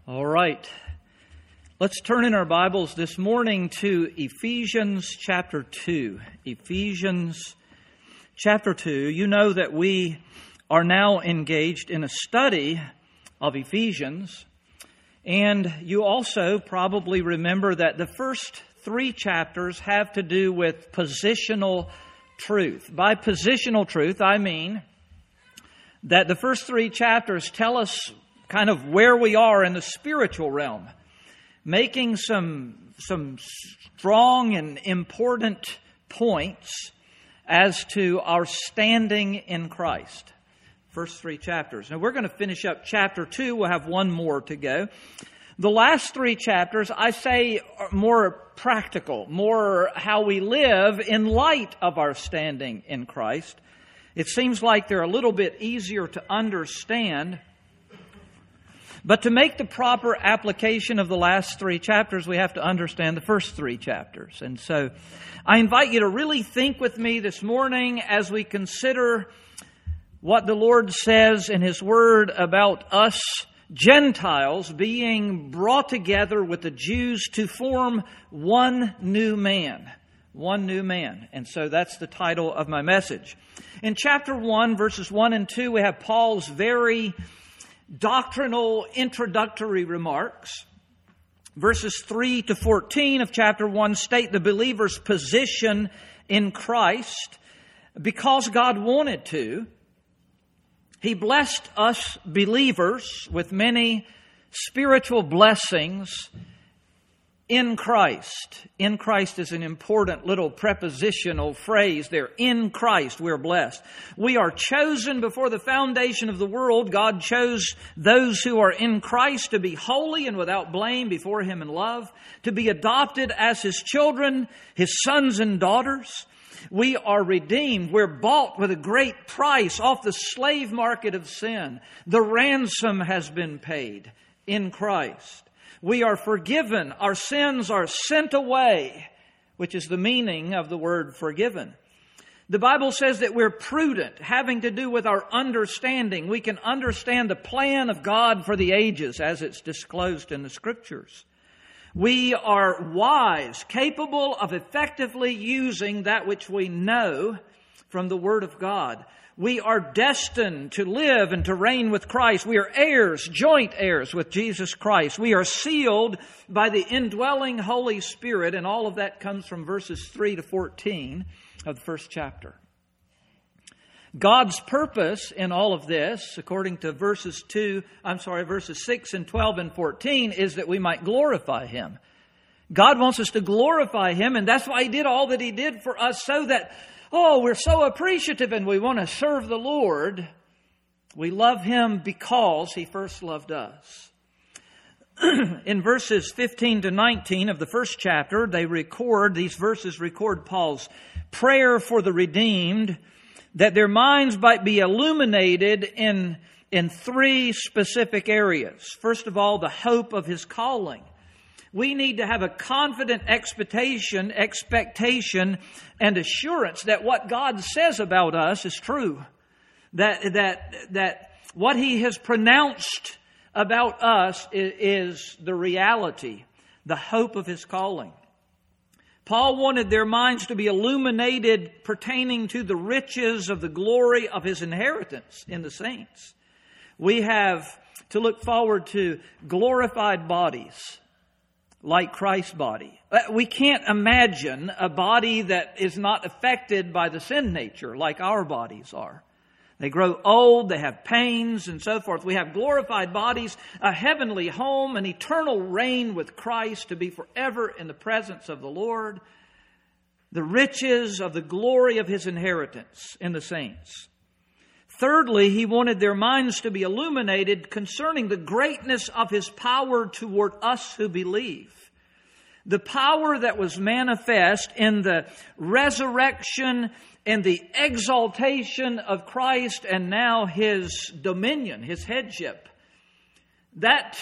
All right. Let's turn in our Bibles this morning to Ephesians chapter 2. Ephesians chapter 2. You know that we are now engaged in a study of Ephesians. And you also probably remember that the first 3 chapters have to do with positional truth. By positional truth, I mean that the first 3 chapters tell us kind of where we are in the spiritual realm, making some strong and important points as to our standing in Christ. First 3 chapters. Now we're going to finish up chapter 2. We'll have one more to go. The last 3 chapters, I say, are more practical, more how we live in light of our standing in Christ. It seems like they're a little bit easier to understand. But to make the proper application of the last 3 chapters, we have to understand the first 3 chapters. And so I invite you to really think with me this morning as we consider what the Lord says in His Word about us Gentiles being brought together with the Jews to form one new man. One new man. And so that's the title of my message. In chapter 1, verses 1 and 2, we have Paul's very doctrinal introductory remarks. Verses 3 to 14 of chapter 1 state the believer's position in Christ because God wanted to. He blessed us believers with many spiritual blessings in Christ. In Christ is an important little prepositional phrase there. In Christ we're blessed. We are chosen before the foundation of the world. God chose those who are in Christ to be holy and without blame before Him in love, to be adopted as His children, His sons and daughters. We are redeemed. We're bought with a great price off the slave market of sin. The ransom has been paid in Christ. We are forgiven. Our sins are sent away, which is the meaning of the word forgiven. The Bible says that we're prudent, having to do with our understanding. We can understand the plan of God for the ages as it's disclosed in the Scriptures. We are wise, capable of effectively using that which we know from the Word of God. We are destined to live and to reign with Christ. We are heirs, joint heirs with Jesus Christ. We are sealed by the indwelling Holy Spirit, and all of that comes from verses 3 to 14 of the first chapter. God's purpose in all of this, according to verses 6 and 12 and 14, is that we might glorify Him. God wants us to glorify Him, and that's why He did all that He did for us, so that we're so appreciative and we want to serve the Lord. We love Him because He first loved us. In verses 15 to 19 of the first chapter, these verses record Paul's prayer for the redeemed, that their minds might be illuminated in 3 specific areas. First of all, the hope of His calling. We need to have a confident expectation and assurance that what God says about us is true. That what He has pronounced about us is the reality, the hope of His calling. Paul wanted their minds to be illuminated pertaining to the riches of the glory of His inheritance in the saints. We have to look forward to glorified bodies, like Christ's body. We can't imagine a body that is not affected by the sin nature like our bodies are. They grow old, they have pains and so forth. We have glorified bodies, a heavenly home, an eternal reign with Christ to be forever in the presence of the Lord. The riches of the glory of His inheritance in the saints. Thirdly, He wanted their minds to be illuminated concerning the greatness of His power toward us who believe. The power that was manifest in the resurrection and the exaltation of Christ, and now His dominion, His headship. That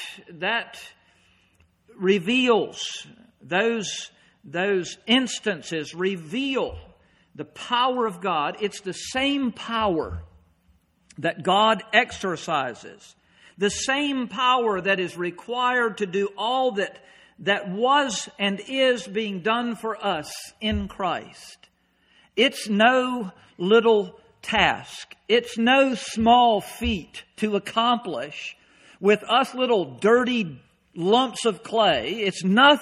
reveals, those instances reveal the power of God. It's the same power that God exercises the same power that is required to do all that was and is being done for us in Christ. It's no little task. It's no small feat to accomplish with us little dirty lumps of clay. It's not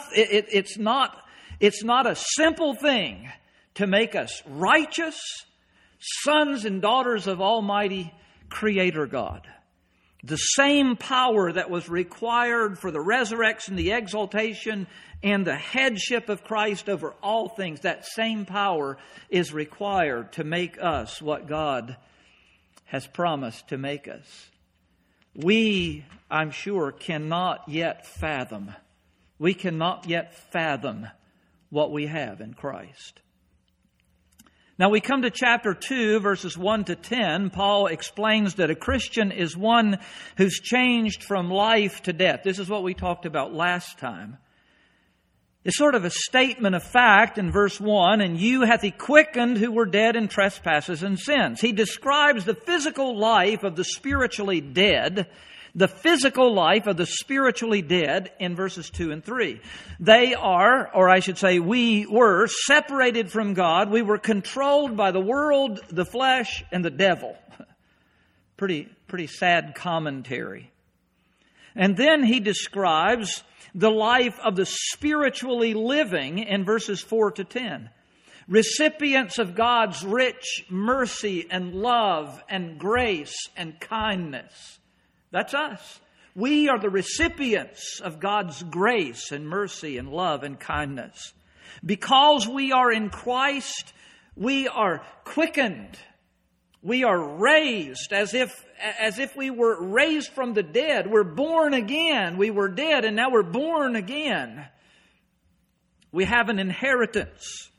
a simple thing to make us righteous sons and daughters of Almighty Creator God. The same power that was required for the resurrection, the exaltation, and the headship of Christ over all things, that same power is required to make us what God has promised to make us. We, I'm sure, cannot yet fathom. We cannot yet fathom what we have in Christ. Now we come to chapter 2, verses 1 to 10. Paul explains that a Christian is one who's changed from life to death. This is what we talked about last time. It's sort of a statement of fact in verse 1, and you hath he quickened who were dead in trespasses and sins. He describes the physical life of the spiritually dead, the physical life of the spiritually dead in verses 2 and 3. They are, or I should say we were, separated from God. We were controlled by the world, the flesh, and the devil. Pretty sad commentary. And then he describes the life of the spiritually living in verses 4 to 10. Recipients of God's rich mercy and love and grace and kindness. That's us. We are the recipients of God's grace and mercy and love and kindness. Because we are in Christ, we are quickened. We are raised as if we were raised from the dead. We're born again. We were dead and now we're born again. We have an inheritance.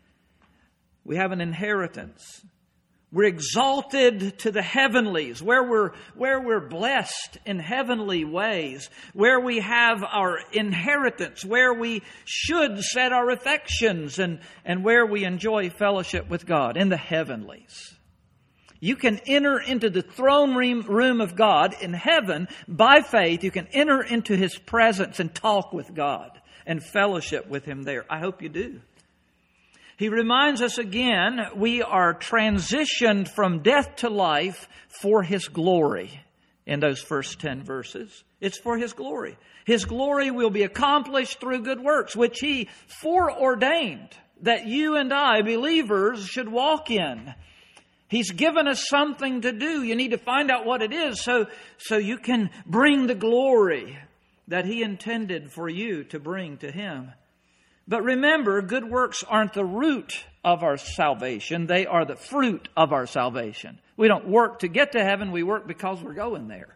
We have an inheritance. We're exalted to the heavenlies, where we're blessed in heavenly ways, where we have our inheritance, where we should set our affections, and where we enjoy fellowship with God in the heavenlies. You can enter into the throne room of God in heaven by faith. You can enter into His presence and talk with God and fellowship with Him there. I hope you do. He reminds us again, we are transitioned from death to life for His glory in those first 10 verses. It's for His glory. His glory will be accomplished through good works, which He foreordained that you and I, believers, should walk in. He's given us something to do. You need to find out what it is so you can bring the glory that He intended for you to bring to Him. But remember, good works aren't the root of our salvation. They are the fruit of our salvation. We don't work to get to heaven. We work because we're going there.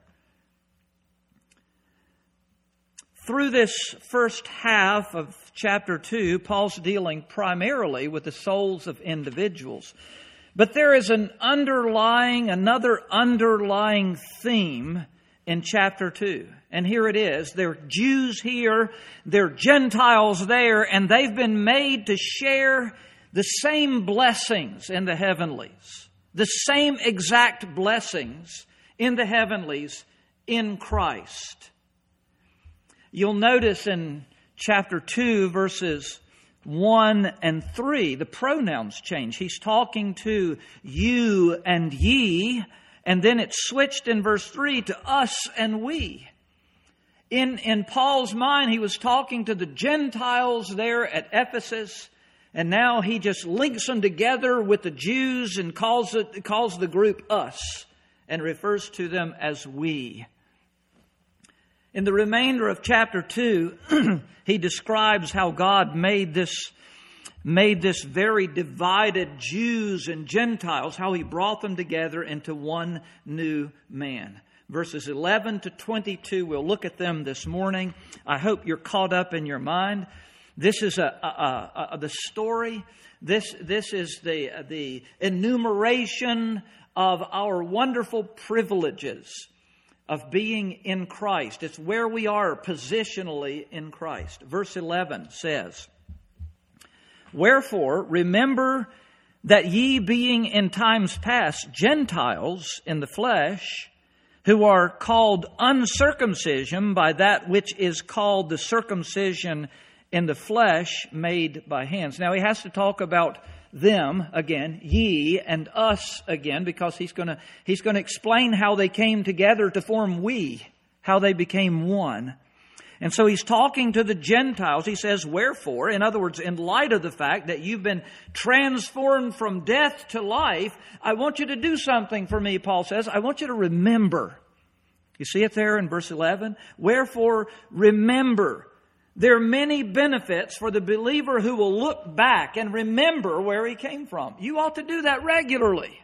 Through this first half of chapter 2, Paul's dealing primarily with the souls of individuals. But there is another underlying theme in chapter 2. And here it is. There are Jews here, there are Gentiles there, and they've been made to share the same blessings in the heavenlies. The same exact blessings in the heavenlies in Christ. You'll notice in chapter 2, verses 1 and 3, the pronouns change. He's talking to you and ye, and then it's switched in verse 3 to us and we. In Paul's mind, he was talking to the Gentiles there at Ephesus, and now he just links them together with the Jews and calls the group us and refers to them as we. In the remainder of chapter 2, he describes how God made this very divided Jews and Gentiles, how He brought them together into one new man. Verses 11 to 22, we'll look at them this morning. I hope you're caught up in your mind. This is the story. This is the enumeration of our wonderful privileges of being in Christ. It's where we are positionally in Christ. Verse 11 says, "Wherefore, remember that ye being in times past Gentiles in the flesh, who are called uncircumcision by that which is called the circumcision in the flesh made by hands. Now he has to talk about them again, ye, and us again, because he's going to explain how they came together to form we, how they became one. And so he's talking to the Gentiles. He says, wherefore, in other words, in light of the fact that you've been transformed from death to life, I want you to do something for me, Paul says. I want you to remember. You see it there in verse 11? Wherefore, remember. There are many benefits for the believer who will look back and remember where he came from. You ought to do that regularly.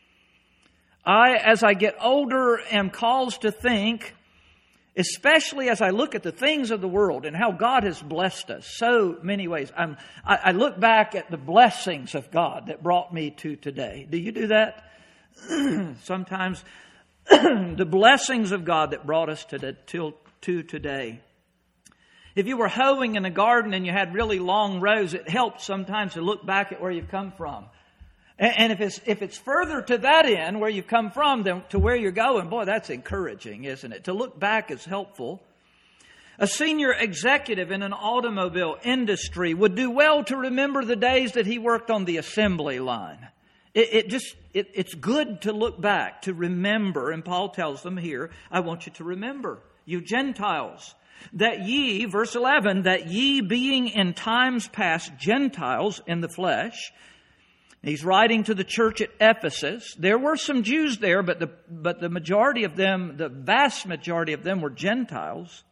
As I get older, am caused to think, especially as I look at the things of the world and how God has blessed us so many ways. I look back at the blessings of God that brought me to today. Do you do that? Sometimes the blessings of God that brought us to today. If you were hoeing in a garden and you had really long rows, it helps sometimes to look back at where you've come from. And if it's further to that end, where you've come from, than to where you're going, boy, that's encouraging, isn't it? To look back is helpful. A senior executive in an automobile industry would do well to remember the days that he worked on the assembly line. It's good to look back, to remember. And Paul tells them here, I want you to remember, you Gentiles, that ye, verse 11, that ye being in times past Gentiles in the flesh. He's writing to the church at Ephesus. There were some Jews there, but the majority of them, the vast majority of them were Gentiles.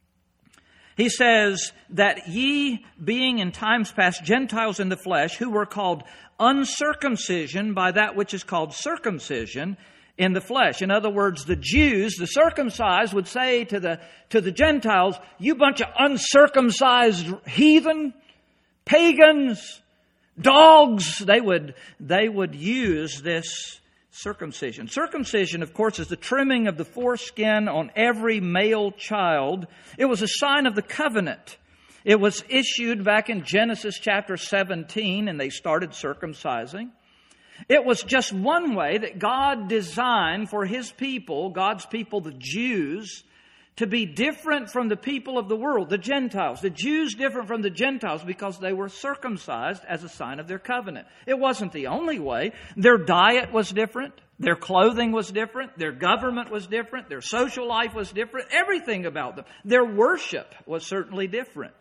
He says that ye being in times past Gentiles in the flesh, who were called uncircumcision by that which is called circumcision in the flesh. In other words, the Jews, the circumcised, would say to the Gentiles, you bunch of uncircumcised heathen, pagans, dogs. They would use this circumcision. Circumcision, of course, is the trimming of the foreskin on every male child. It was a sign of the covenant. It was issued back in Genesis chapter 17, and they started circumcising. It was just one way that God designed for His people, God's people, the Jews, to be different from the people of the world, the Gentiles. The Jews different from the Gentiles because they were circumcised as a sign of their covenant. It wasn't the only way. Their diet was different. Their clothing was different. Their government was different. Their social life was different. Everything about them. Their worship was certainly different.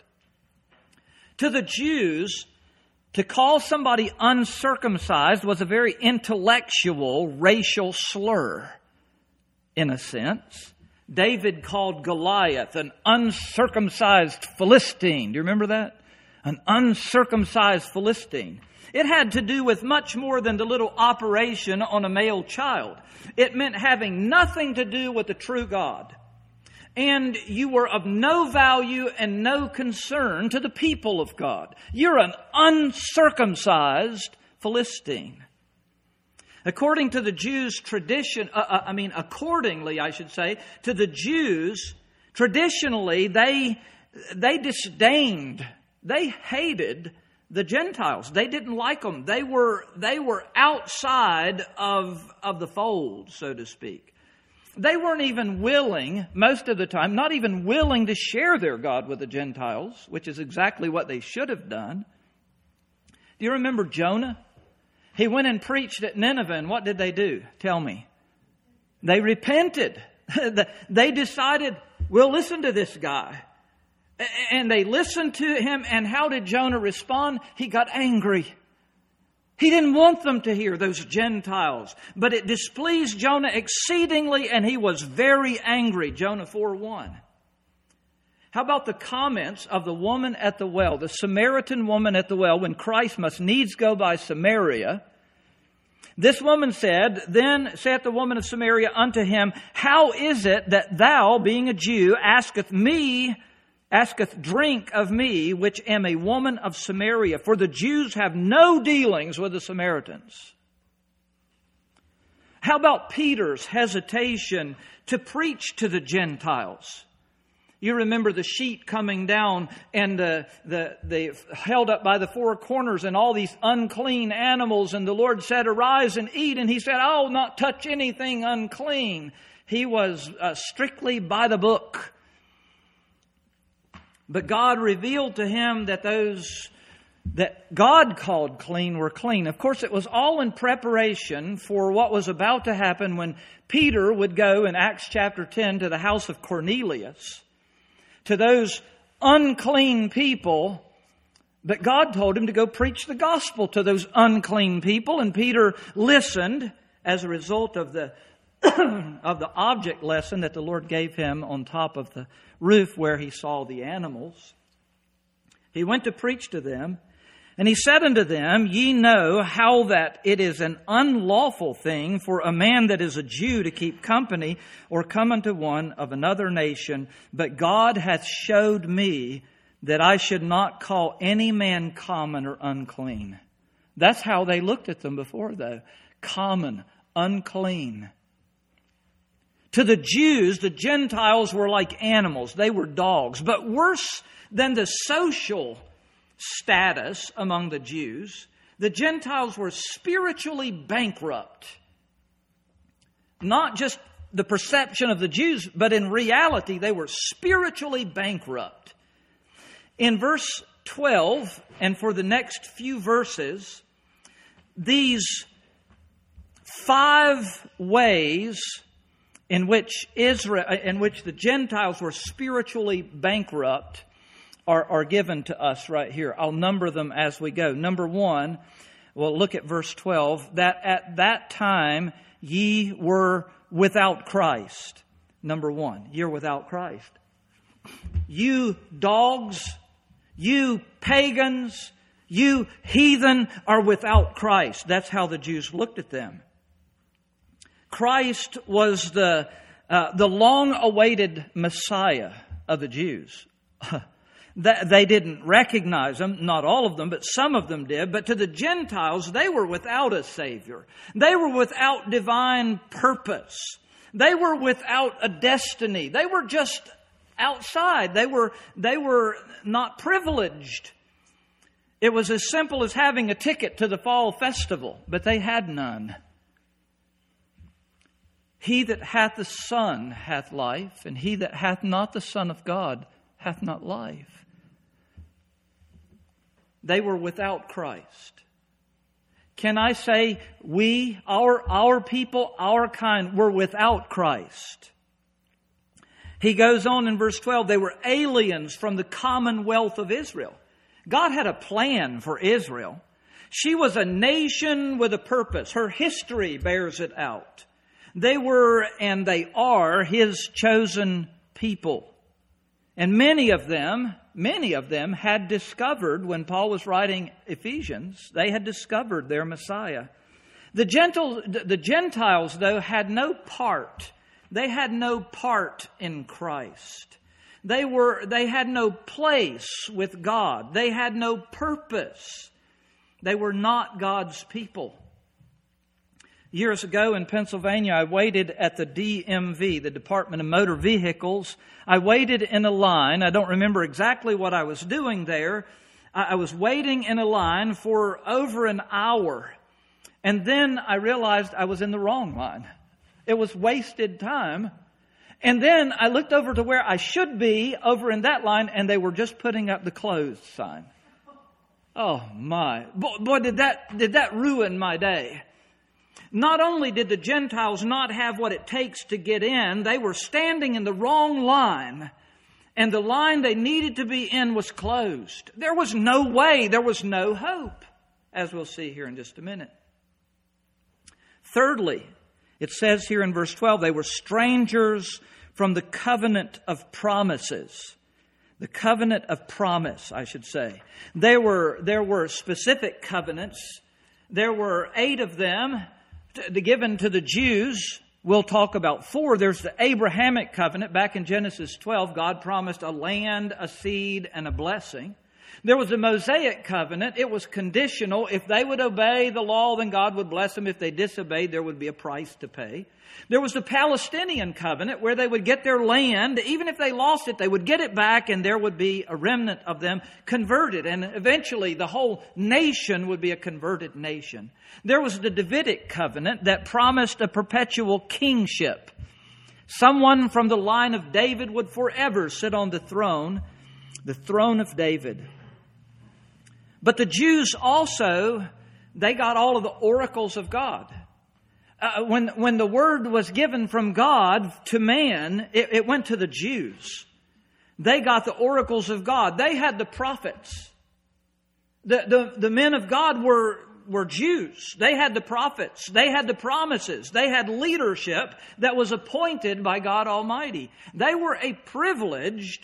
To the Jews, to call somebody uncircumcised was a very intellectual, racial slur, in a sense. David called Goliath an uncircumcised Philistine. Do you remember that? An uncircumcised Philistine. It had to do with much more than the little operation on a male child. It meant having nothing to do with the true God. And you were of no value and no concern to the people of God. You're an uncircumcised Philistine. According to the Jews' tradition, accordingly, I should say, to the Jews, traditionally, they disdained, they hated the Gentiles. They didn't like them. They were outside of the fold, so to speak. They weren't even willing, most of the time, not even willing to share their God with the Gentiles, which is exactly what they should have done. Do you remember Jonah? He went and preached at Nineveh, and what did they do? Tell me. They repented. They decided, we'll listen to this guy. And they listened to him, and how did Jonah respond? He got angry. He didn't want them to hear, those Gentiles. But it displeased Jonah exceedingly, and he was very angry. Jonah 4:1. How about the comments of the woman at the well, the Samaritan woman at the well, when Christ must needs go by Samaria? This woman said, Then saith the woman of Samaria unto him, How is it that thou, being a Jew, asketh drink of me, which am a woman of Samaria? For the Jews have no dealings with the Samaritans. How about Peter's hesitation to preach to the Gentiles? You remember the sheet coming down and they held up by the four corners and all these unclean animals. And the Lord said, Arise and eat. And he said, I will not touch anything unclean. He was strictly by the book. But God revealed to him that those that God called clean were clean. Of course, it was all in preparation for what was about to happen when Peter would go in Acts chapter 10 to the house of Cornelius, to those unclean people. But God told him to go preach the gospel to those unclean people, and Peter listened as a result of the of the object lesson that the Lord gave him on top of the roof where he saw the animals. He went to preach to them, and he said unto them, Ye know how that it is an unlawful thing for a man that is a Jew to keep company or come unto one of another nation, but God hath showed me that I should not call any man common or unclean. That's how they looked at them before, though. Common, unclean. To the Jews, the Gentiles were like animals. They were dogs. But worse than the social status among the Jews, the Gentiles were spiritually bankrupt. Not just the perception of the Jews, but in reality, they were spiritually bankrupt. In verse 12, and for the next few verses, these 5 ways in which the Gentiles were spiritually bankrupt are given to us right here. I'll number them as we go. Number 1, well, look at verse 12, that at that time ye were without Christ. Number 1, you're without Christ. You dogs, you pagans, you heathen are without Christ. That's how the Jews looked at them. Christ was the long-awaited Messiah of the Jews. They didn't recognize him, not all of them, but some of them did. But to the Gentiles, they were without a Savior. They were without divine purpose. They were without a destiny. They were just outside. They were not privileged. It was as simple as having a ticket to the fall festival, but they had none. He that hath the Son hath life, and he that hath not the Son of God hath not life. They were without Christ. Can I say we, our people, our kind, were without Christ? He goes on in verse 12, they were aliens from the commonwealth of Israel. God had a plan for Israel. She was a nation with a purpose. Her history bears it out. They were and they are His chosen people. And many of them had discovered, when Paul was writing Ephesians, they had discovered their Messiah. The Gentiles, though, had no part. They had no part in Christ. They had no place with God. They had no purpose. They were not God's people. Years ago in Pennsylvania, I waited at the DMV, the Department of Motor Vehicles. I waited in a line. I don't remember exactly what I was doing there. I was waiting in a line for over an hour. And then I realized I was in the wrong line. It was wasted time. And then I looked over to where I should be over in that line, and they were just putting up the closed sign. Oh my. Boy, did that ruin my day. Not only did the Gentiles not have what it takes to get in, they were standing in the wrong line. And the line they needed to be in was closed. There was no way, there was no hope, as we'll see here in just a minute. Thirdly, it says here in verse 12, they were strangers from the covenant of promises. The covenant of promise, I should say. There were specific covenants. There were 8 of them given to the Jews. We'll talk about 4. There's the Abrahamic covenant. Back in Genesis 12, God promised a land, a seed, and a blessing. There was a Mosaic covenant. It was conditional. If they would obey the law, then God would bless them. If they disobeyed, there would be a price to pay. There was the Palestinian covenant where they would get their land. Even if they lost it, they would get it back, and there would be a remnant of them converted. And eventually the whole nation would be a converted nation. There was the Davidic covenant that promised a perpetual kingship. Someone from the line of David would forever sit on the throne of David. But the Jews also, they got all of the oracles of God. When the word was given from God to man, it went to the Jews. They got the oracles of God. They had the prophets. The men of God were Jews. They had the prophets. They had the promises. They had leadership that was appointed by God Almighty. They were a privileged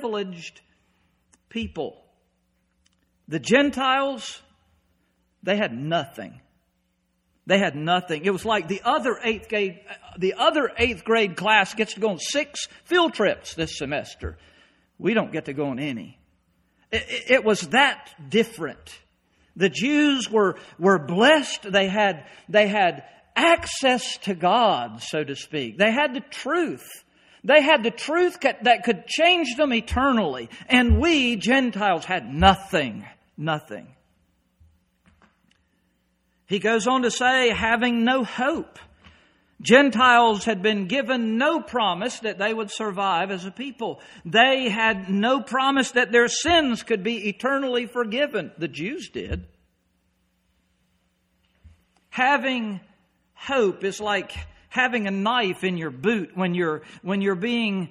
people. The Gentiles, they had nothing. They had nothing. It was like the other eighth grade class gets to go on 6 field trips this semester. We don't get to go on any. It was that different. The Jews were blessed. They had access to God, so to speak. They had the truth. They had the truth that could change them eternally. And we, Gentiles, had nothing. Nothing. He goes on to say, having no hope. Gentiles had been given no promise that they would survive as a people. They had no promise that their sins could be eternally forgiven. The Jews did. Having hope is like having a knife in your boot when you're being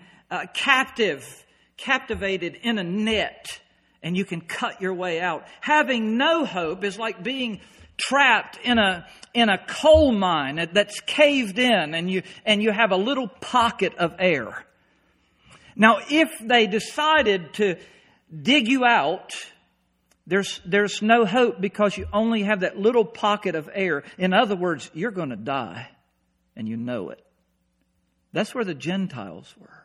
captivated in a net and you can cut your way out. Having no hope is like being trapped in a coal mine that's caved in and you have a little pocket of air. Now, if they decided to dig you out, there's no hope because you only have that little pocket of air. In other words, you're going to die and you know it. That's where the Gentiles were.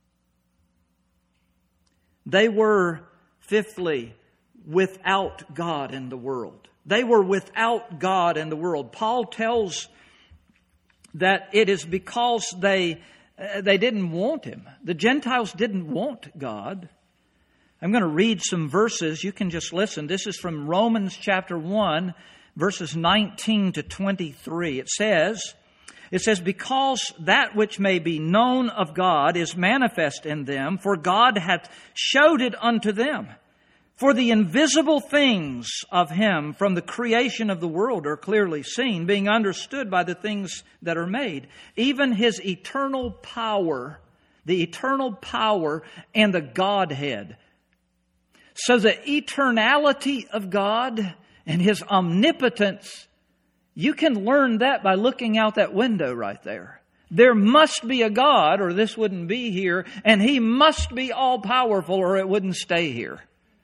They were, fifthly, without God in the world. They were without God in the world. Paul tells that it is because they didn't want Him. The Gentiles didn't want God. I'm going to read some verses. You can just listen. This is from Romans chapter 1, verses 19 to 23. It says, because that which may be known of God is manifest in them, for God hath showed it unto them. For the invisible things of Him from the creation of the world are clearly seen, being understood by the things that are made, even His eternal power, the eternal power and the Godhead. So the eternality of God and His omnipotence, you can learn that by looking out that window right there. There must be a God or this wouldn't be here, and He must be all-powerful or it wouldn't stay here.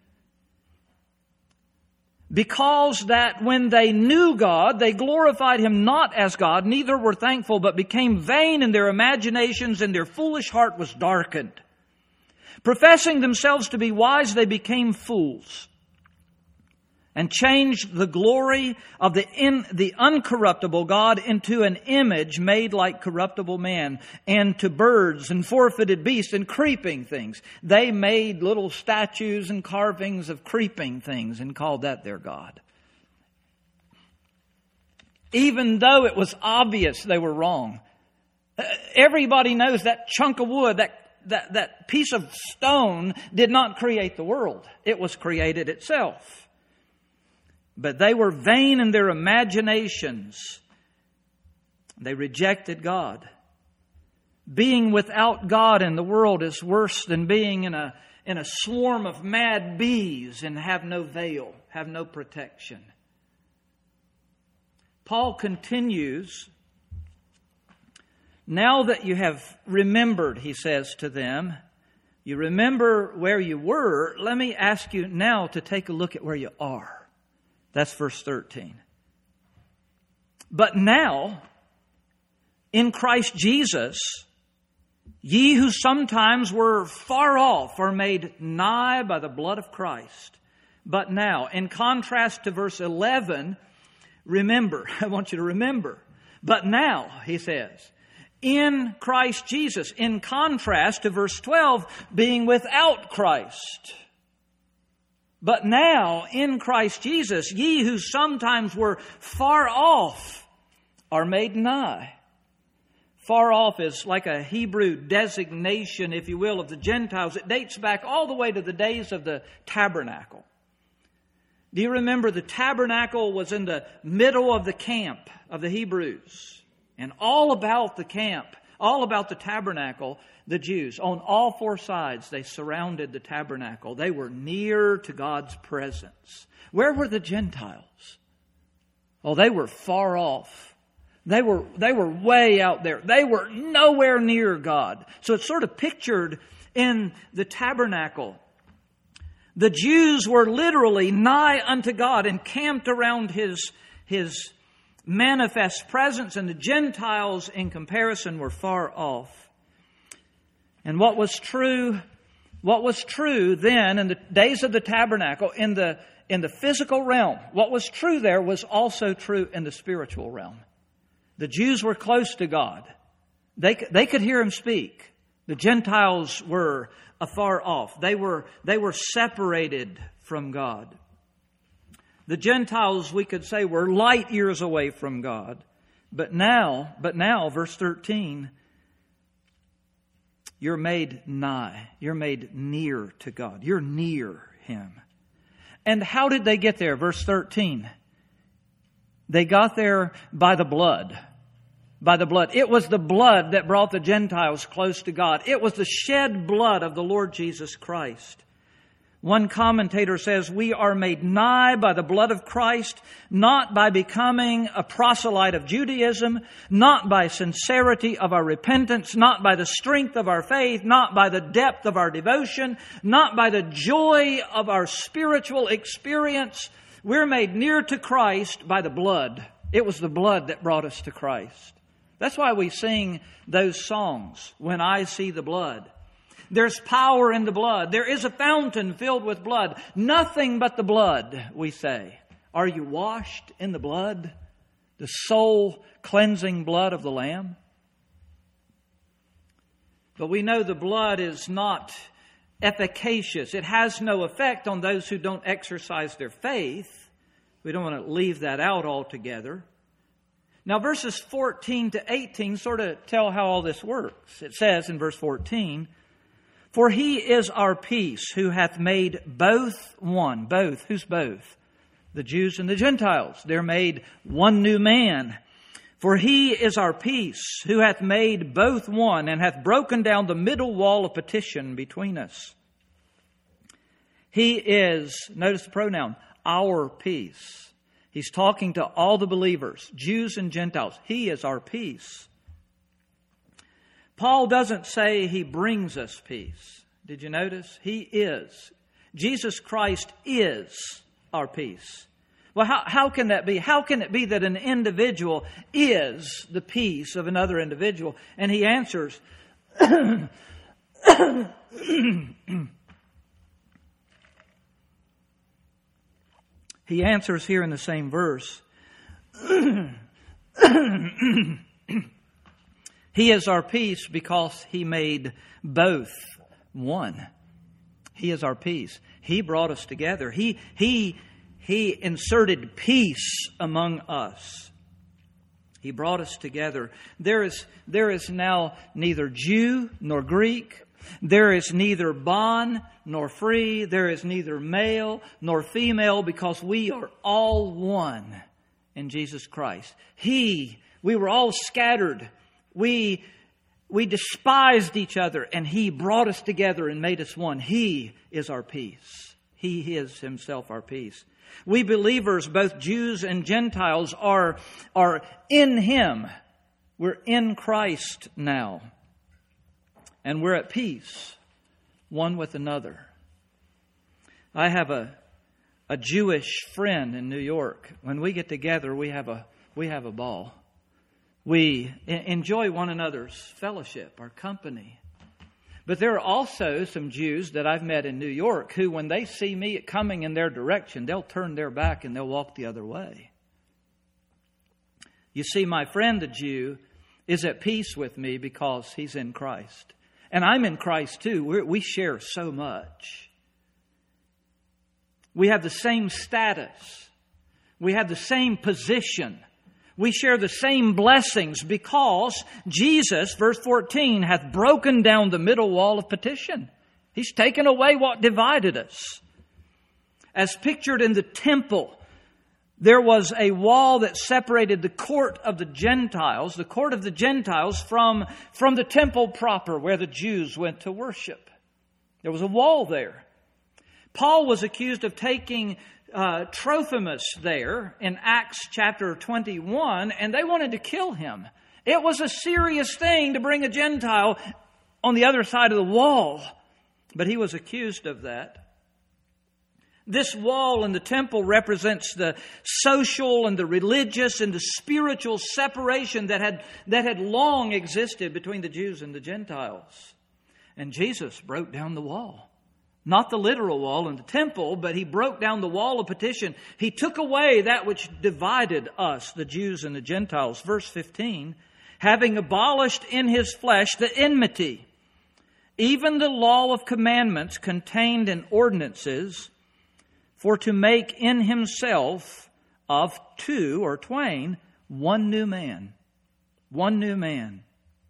Because that when they knew God, they glorified Him not as God, neither were thankful, but became vain in their imaginations, and their foolish heart was darkened. Professing themselves to be wise, they became fools, and changed the glory of the uncorruptible God into an image made like corruptible man, and to birds and four-footed beasts and creeping things. They made little statues and carvings of creeping things and called that their God. Even though it was obvious they were wrong. Everybody knows that chunk of wood, that piece of stone did not create the world. It was created itself. But they were vain in their imaginations. They rejected God. Being without God in the world is worse than being in a swarm of mad bees and have no veil, have no protection. Paul continues, now that you have remembered, he says to them, you remember where you were, let me ask you now to take a look at where you are. That's verse 13. But now, in Christ Jesus, ye who sometimes were far off are made nigh by the blood of Christ. But now, in contrast to verse 11, remember, I want you to remember. But now, he says, in Christ Jesus, in contrast to verse 12, being without Christ. But now, in Christ Jesus, ye who sometimes were far off are made nigh. Far off is like a Hebrew designation, if you will, of the Gentiles. It dates back all the way to the days of the tabernacle. Do you remember the tabernacle was in the middle of the camp of the Hebrews? And all about the camp, all about the tabernacle, the Jews, on all four sides, they surrounded the tabernacle. They were near to God's presence. Where were the Gentiles? Oh, they were far off. They were way out there. They were nowhere near God. So it's sort of pictured in the tabernacle. The Jews were literally nigh unto God and camped around His manifest presence, and the Gentiles, in comparison, were far off. And what was true then in the days of the tabernacle, in the physical realm, what was true there was also true in the spiritual realm. The Jews were close to God. They could hear Him speak. The Gentiles were afar off. They were separated from God. The Gentiles, we could say, were light years away from God. But now, verse 13, you're made nigh. You're made near to God. You're near Him. And how did they get there? Verse 13. They got there by the blood. By the blood. It was the blood that brought the Gentiles close to God. It was the shed blood of the Lord Jesus Christ. One commentator says, we are made nigh by the blood of Christ, not by becoming a proselyte of Judaism, not by sincerity of our repentance, not by the strength of our faith, not by the depth of our devotion, not by the joy of our spiritual experience. We're made near to Christ by the blood. It was the blood that brought us to Christ. That's why we sing those songs, When I See the Blood. There's power in the blood. There is a fountain filled with blood. Nothing but the blood, we say. Are you washed in the blood? The soul cleansing blood of the Lamb? But we know the blood is not efficacious. It has no effect on those who don't exercise their faith. We don't want to leave that out altogether. Now, verses 14 to 18 sort of tell how all this works. It says in verse 14, for He is our peace, who hath made both one. Both. Who's both? The Jews and the Gentiles. They're made one new man. For He is our peace, who hath made both one, and hath broken down the middle wall of partition between us. He is, notice the pronoun, our peace. He's talking to all the believers, Jews and Gentiles. He is our peace. Paul doesn't say He brings us peace. Did you notice? He is. Jesus Christ is our peace. Well, how can that be? How can it be that an individual is the peace of another individual? And he answers, he answers here in the same verse. He is our peace because He made both one. He is our peace. He brought us together. He inserted peace among us. He brought us together. There is now neither Jew nor Greek. There is neither bond nor free. There is neither male nor female, because we are all one in Jesus Christ. We were all scattered. We despised each other, and He brought us together and made us one. He is our peace. He is Himself our peace. We believers, both Jews and Gentiles, are in Him. We're in Christ now. And we're at peace, one with another. I have a Jewish friend in New York. When we get together, we have a ball. We enjoy one another's fellowship, our company. But there are also some Jews that I've met in New York who, when they see me coming in their direction, they'll turn their back and they'll walk the other way. You see, my friend, the Jew, is at peace with me because he's in Christ. And I'm in Christ too. We share so much. We have the same status. We have the same position. We share the same blessings because Jesus, verse 14, hath broken down the middle wall of partition. He's taken away what divided us. As pictured in the temple, there was a wall that separated the court of the Gentiles from the temple proper where the Jews went to worship. There was a wall there. Paul was accused of taking Trophimus there in Acts chapter 21, and they wanted to kill him. It was a serious thing to bring a Gentile on the other side of the wall, but he was accused of that. This wall in the temple represents the social and the religious and the spiritual separation that had long existed between the Jews and the Gentiles. And Jesus broke down the wall. Not the literal wall in the temple, but He broke down the wall of partition. He took away that which divided us, the Jews and the Gentiles. Verse 15, having abolished in His flesh the enmity, even the law of commandments contained in ordinances, for to make in Himself of two or twain one new man. One new man.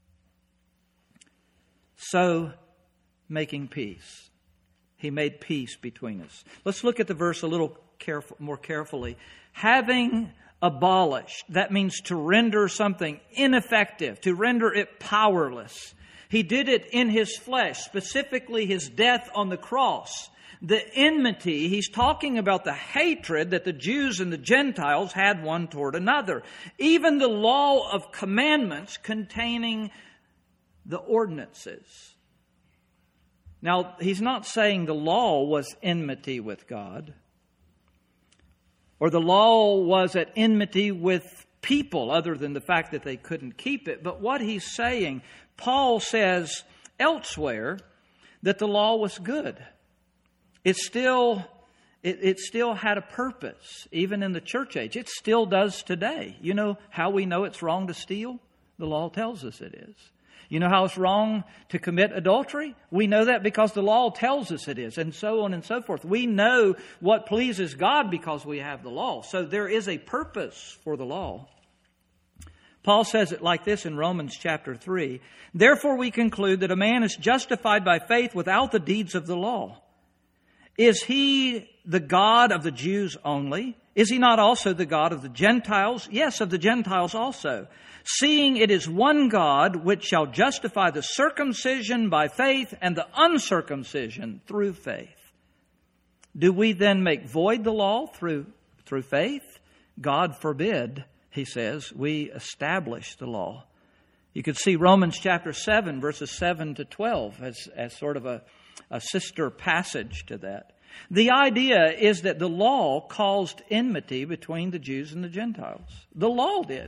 So making peace. He made peace between us. Let's look at the verse a little more carefully. Having abolished, that means to render something ineffective, to render it powerless. He did it in His flesh, specifically His death on the cross. The enmity, He's talking about the hatred that the Jews and the Gentiles had one toward another. Even the law of commandments containing the ordinances. Now, He's not saying the law was enmity with God, or the law was at enmity with people other than the fact that they couldn't keep it. But what He's saying, Paul says elsewhere that the law was good. It still had a purpose, even in the church age. It still does today. You know how we know it's wrong to steal? The law tells us it is. You know how it's wrong to commit adultery? We know that because the law tells us it is, and so on and so forth. We know what pleases God because we have the law. So there is a purpose for the law. Paul says it like this in Romans chapter 3. Therefore we conclude that a man is justified by faith without the deeds of the law. Is He the God of the Jews only? Is He not also the God of the Gentiles? Yes, of the Gentiles also. Seeing it is one God which shall justify the circumcision by faith and the uncircumcision through faith. Do we then make void the law through faith? God forbid, he says, we establish the law. You could see Romans chapter 7, verses 7 to 12 as sort of a sister passage to that. The idea is that the law caused enmity between the Jews and the Gentiles. The law did.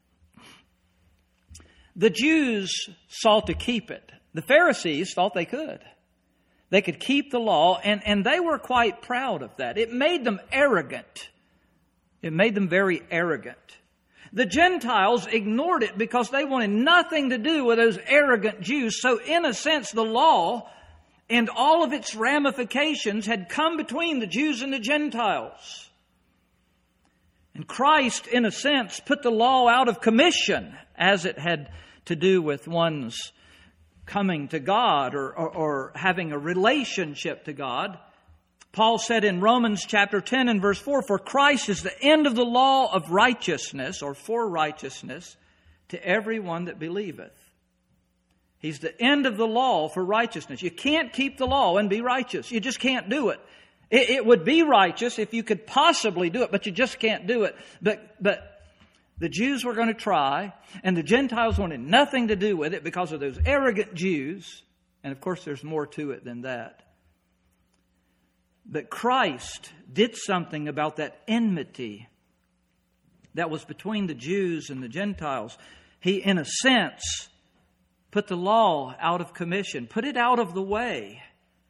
The Jews sought to keep it. The Pharisees thought they could. They could keep the law, and they were quite proud of that. It made them arrogant. It made them very arrogant. The Gentiles ignored it because they wanted nothing to do with those arrogant Jews. So in a sense, the law and all of its ramifications had come between the Jews and the Gentiles. And Christ, in a sense, put the law out of commission as it had to do with one's coming to God or having a relationship to God. Paul said in Romans chapter 10 and verse 4, for Christ is the end of the law of righteousness, or for righteousness, to everyone that believeth. He's the end of the law for righteousness. You can't keep the law and be righteous. You just can't do it. It would be righteous if you could possibly do it, but you just can't do it. But the Jews were going to try, and the Gentiles wanted nothing to do with it because of those arrogant Jews. And of course, there's more to it than that. But Christ did something about that enmity that was between the Jews and the Gentiles. He, in a sense, put the law out of commission, put it out of the way.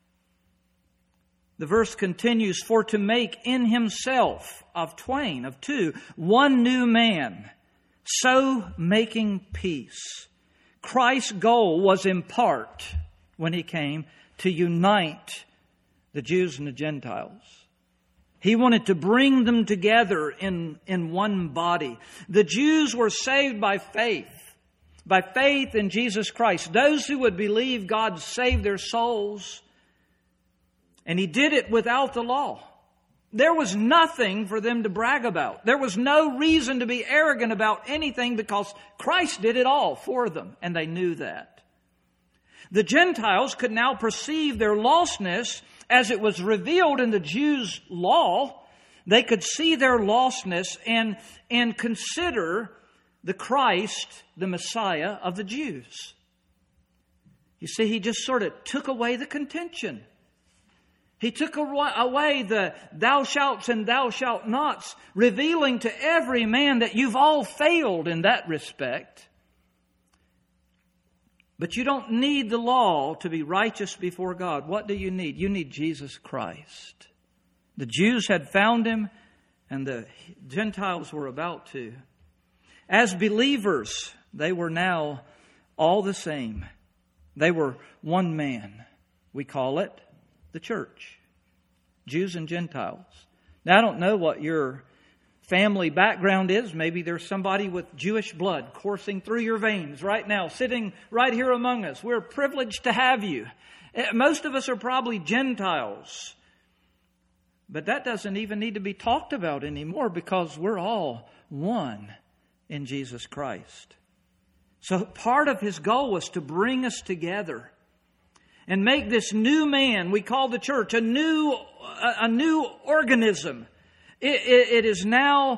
The verse continues, for to make in Himself of twain, of two, one new man, so making peace. Christ's goal was in part, when He came, to unite the Jews and the Gentiles. He wanted to bring them together in one body. The Jews were saved by faith in Jesus Christ. Those who would believe God saved their souls, and He did it without the law. There was nothing for them to brag about. There was no reason to be arrogant about anything because Christ did it all for them, and they knew that. The Gentiles could now perceive their lostness as it was revealed in the Jews' law. They could see their lostness and consider the Christ, the Messiah of the Jews. You see, He just sort of took away the contention. He took away the thou shalt and thou shalt nots, revealing to every man that you've all failed in that respect. But you don't need the law to be righteous before God. What do you need? You need Jesus Christ. The Jews had found Him, and the Gentiles were about to. As believers, they were now all the same. They were one man. We call it the church. Jews and Gentiles. Now, I don't know what your family background is. Maybe there's somebody with Jewish blood coursing through your veins right now, sitting right here among us. We're privileged to have you. Most of us are probably Gentiles. But that doesn't even need to be talked about anymore because we're all one in Jesus Christ. So part of His goal was to bring us together and make this new man, we call the church, a new organism. It is now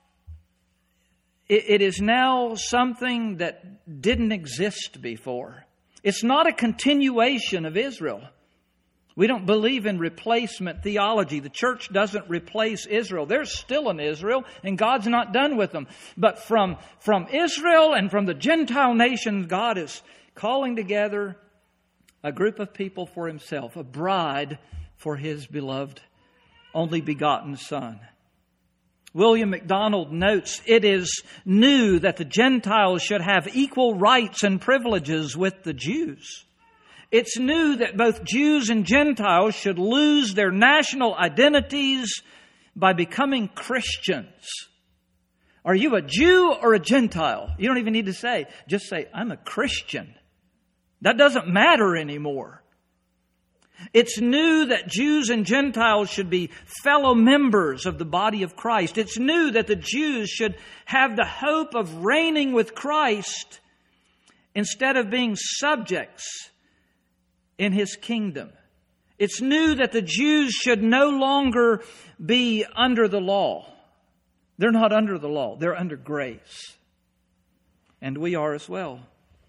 something that didn't exist before. It's not a continuation of Israel. We don't believe in replacement theology. The church doesn't replace Israel. There's still an Israel, and God's not done with them. But from Israel and from the Gentile nations, God is calling together a group of people for Himself, a bride for His beloved, only begotten Son. William MacDonald notes, it is new that the Gentiles should have equal rights and privileges with the Jews. It's new that both Jews and Gentiles should lose their national identities by becoming Christians. Are you a Jew or a Gentile? You don't even need to say. Just say, I'm a Christian. That doesn't matter anymore. It's new that Jews and Gentiles should be fellow members of the body of Christ. It's new that the Jews should have the hope of reigning with Christ instead of being subjects in His kingdom. It's new that the Jews should no longer be under the law. They're not under the law. They're under grace. And we are as well.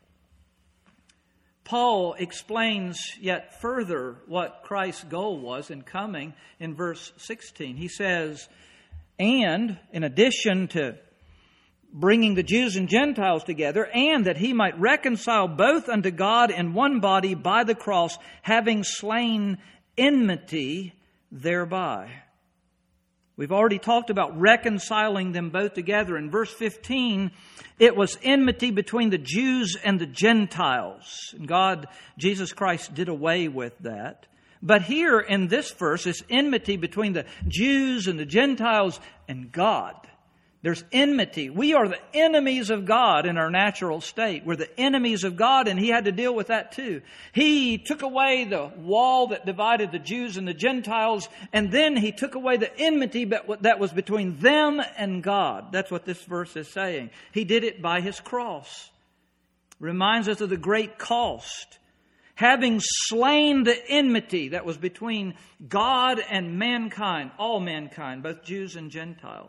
Paul explains yet further what Christ's goal was in coming in verse 16. He says, and in addition to bringing the Jews and Gentiles together, and that He might reconcile both unto God in one body by the cross, having slain enmity thereby. We've already talked about reconciling them both together. In verse 15, it was enmity between the Jews and the Gentiles. God, Jesus Christ, did away with that. But here in this verse, it's enmity between the Jews and the Gentiles and God. There's enmity. We are the enemies of God in our natural state. We're the enemies of God, and He had to deal with that too. He took away the wall that divided the Jews and the Gentiles, and then He took away the enmity that was between them and God. That's what this verse is saying. He did it by His cross. Reminds us of the great cost. Having slain the enmity that was between God and mankind, all mankind, both Jews and Gentiles.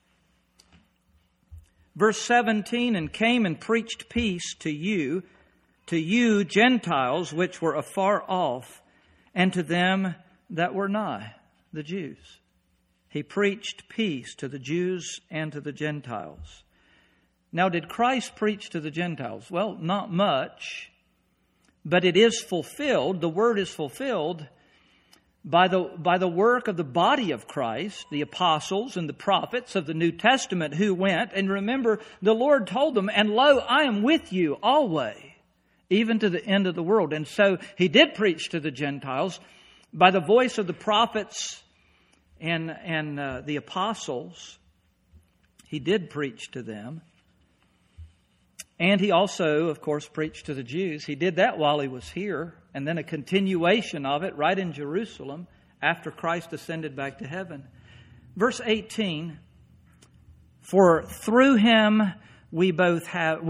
Verse 17, and came and preached peace to you Gentiles, which were afar off, and to them that were nigh, the Jews. He preached peace to the Jews and to the Gentiles. Now, did Christ preach to the Gentiles? Well, not much, but it is fulfilled. The word is fulfilled by the work of the body of Christ, the apostles and the prophets of the New Testament who went. And remember, the Lord told them, and lo, I am with you always, even to the end of the world. And so He did preach to the Gentiles by the voice of the prophets and the apostles. He did preach to them. And he also, of course, preached to the Jews. He did that while he was here, and then a continuation of it right in Jerusalem after Christ ascended back to heaven. Verse 18, for through him we both,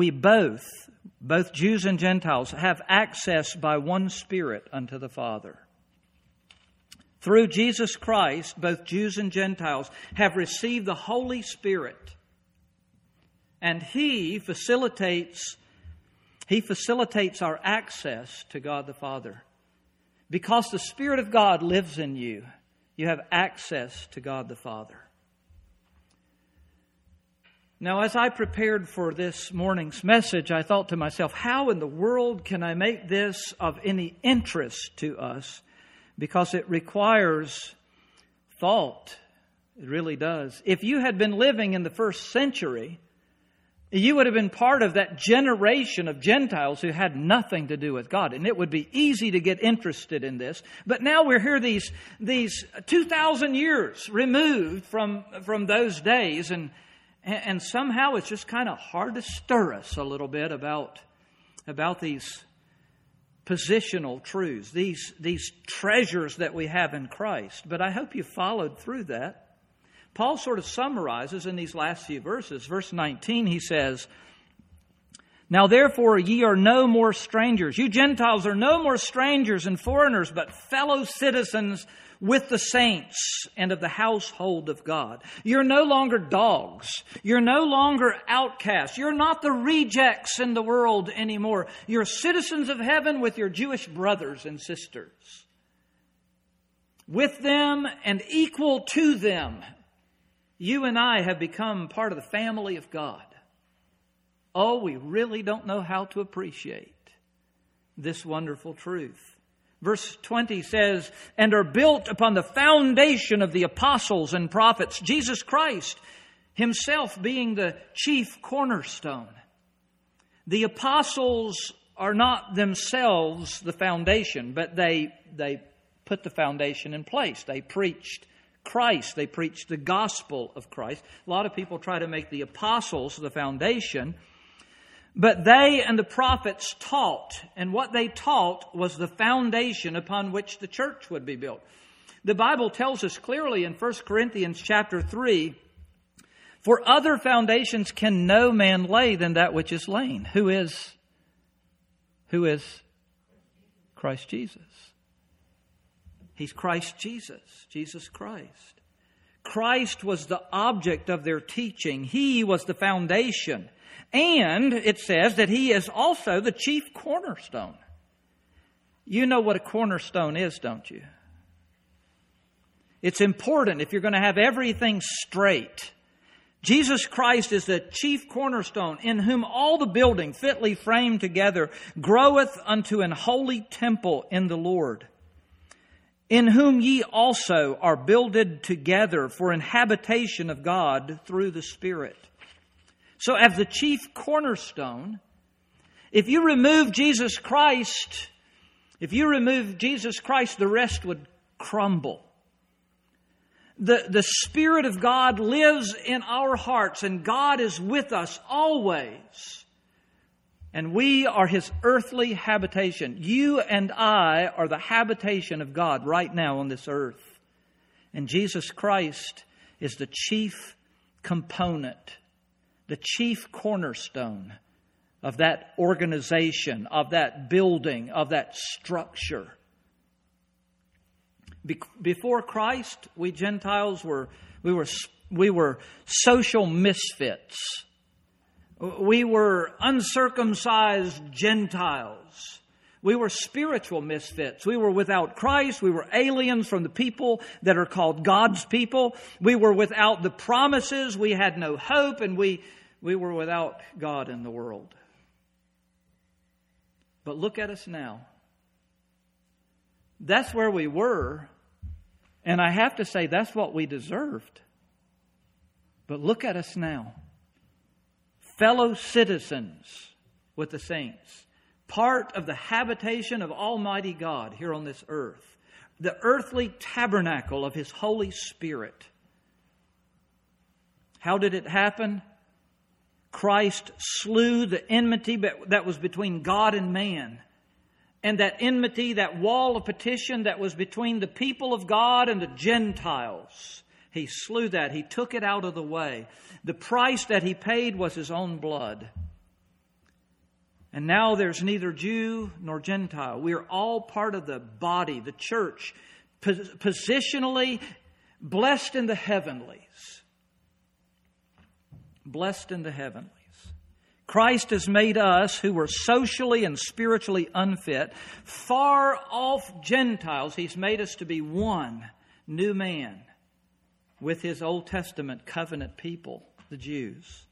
Jews and Gentiles, have access by one Spirit unto the Father. Through Jesus Christ, both Jews and Gentiles have received the Holy Spirit. And He facilitates our access to God the Father. Because the Spirit of God lives in you, you have access to God the Father. Now, as I prepared for this morning's message, I thought to myself, how in the world can I make this of any interest to us? Because it requires thought. It really does. If you had been living in the first century, you would have been part of that generation of Gentiles who had nothing to do with God. And it would be easy to get interested in this. But now we're here these 2,000 years removed from those days. And somehow it's just kind of hard to stir us a little bit about these positional truths, these treasures that we have in Christ. But I hope you followed through that. Paul sort of summarizes in these last few verses. Verse 19, he says, now therefore ye are no more strangers. You Gentiles are no more strangers and foreigners, but fellow citizens with the saints and of the household of God. You're no longer dogs. You're no longer outcasts. You're not the rejects in the world anymore. You're citizens of heaven with your Jewish brothers and sisters. With them and equal to them, you and I have become part of the family of God. Oh, we really don't know how to appreciate this wonderful truth. Verse 20 says, and are built upon the foundation of the apostles and prophets, Jesus Christ Himself being the chief cornerstone. The apostles are not themselves the foundation, but they put the foundation in place. They preached Christ. They preached the gospel of Christ. A lot of people try to make the apostles the foundation, but they and the prophets taught, and what they taught was the foundation upon which the church would be built. The Bible tells us clearly in 1 Corinthians chapter 3, for other foundations can no man lay than that which is laid. Who is Christ Jesus. He's Christ Jesus, Jesus Christ. Christ was the object of their teaching. He was the foundation. And it says that He is also the chief cornerstone. You know what a cornerstone is, don't you? It's important if you're going to have everything straight. Jesus Christ is the chief cornerstone, in whom all the building fitly framed together groweth unto an holy temple in the Lord, in whom ye also are builded together for an habitation of God through the Spirit. So as the chief cornerstone, if you remove Jesus Christ, the rest would crumble. The Spirit of God lives in our hearts, and God is with us always. And we are His earthly habitation. You and I are the habitation of God right now on this earth. And Jesus Christ is the chief component, the chief cornerstone of that organization, of that building, of that structure. Before Christ, we Gentiles were social misfits. We were uncircumcised Gentiles. We were spiritual misfits. We were without Christ. We were aliens from the people that are called God's people. We were without the promises. We had no hope, and we were without God in the world. But look at us now. That's where we were. And I have to say, that's what we deserved. But look at us now. Fellow citizens with the saints. Part of the habitation of Almighty God here on this earth. the earthly tabernacle of His Holy Spirit. How did it happen? Christ slew the enmity that was between God and man. And that enmity, that wall of partition that was between the people of God and the Gentiles, He slew that. He took it out of the way. The price that He paid was His own blood. And now there's neither Jew nor Gentile. We are all part of the body, the church, positionally blessed in the heavenlies. Blessed in the heavenlies. Christ has made us, who were socially and spiritually unfit, far off Gentiles. He's made us to be one new man with His Old Testament covenant people, the Jews.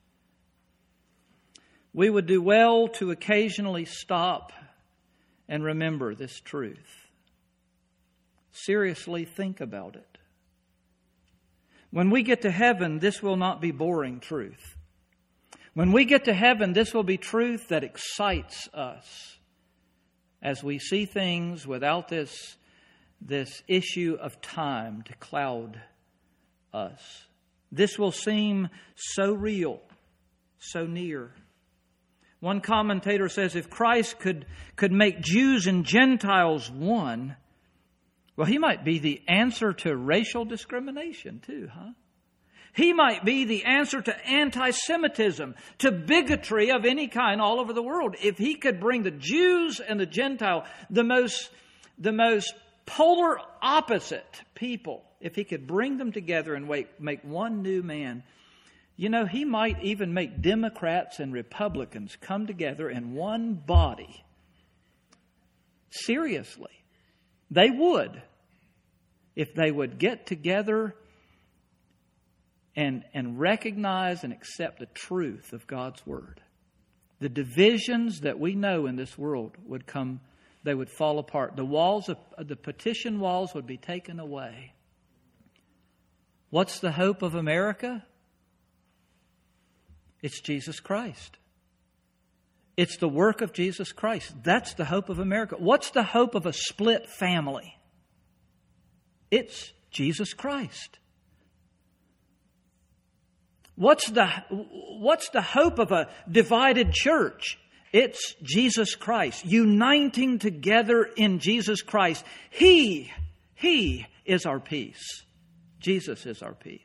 We would do well to occasionally stop and remember this truth. Seriously think about it. When we get to heaven, this will not be boring truth. When we get to heaven, this will be truth that excites us as we see things without this issue of time to cloud us. This will seem so real, so near. One commentator says if Christ could make Jews and Gentiles one, well, He might be the answer to racial discrimination too, huh? He might be the answer to anti-Semitism, to bigotry of any kind all over the world. If He could bring the Jews and the Gentile, the most polar opposite people, if He could bring them together and make one new man, you know, He might even make Democrats and Republicans come together in one body. Seriously. They would. If they would get together and recognize and accept the truth of God's Word. The divisions that we know in this world would come, they would fall apart. The partition walls would be taken away. What's the hope of America? It's Jesus Christ. It's the work of Jesus Christ. That's the hope of America. What's the hope of a split family? It's Jesus Christ. What's the hope of a divided church? It's Jesus Christ. Uniting together in Jesus Christ. He is our peace. Jesus is our peace.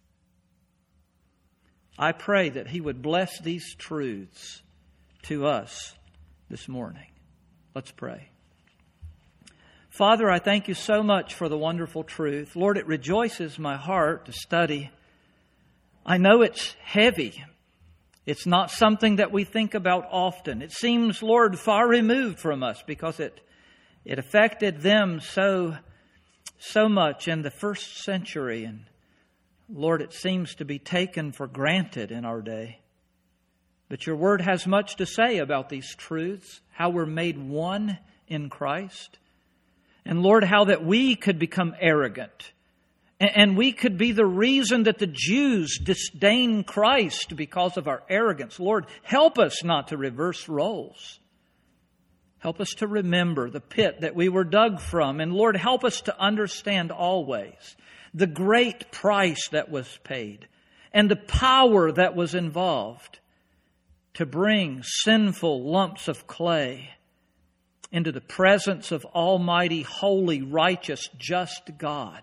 I pray that He would bless these truths to us this morning. Let's pray. Father, I thank You so much for the wonderful truth. Lord, it rejoices my heart to study. I know it's heavy. It's not something that we think about often. It seems, Lord, far removed from us because it affected them so much in the first century. And Lord, it seems to be taken for granted in our day. But Your Word has much to say about these truths, how we're made one in Christ. And Lord, how that we could become arrogant. And we could be the reason that the Jews disdain Christ because of our arrogance. Lord, help us not to reverse roles. Help us to remember the pit that we were dug from. And Lord, help us to understand always the great price that was paid and the power that was involved to bring sinful lumps of clay into the presence of Almighty, holy, righteous, just God,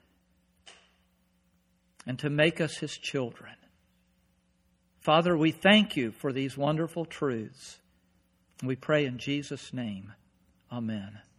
and to make us His children. Father, we thank You for these wonderful truths. We pray in Jesus' name. Amen.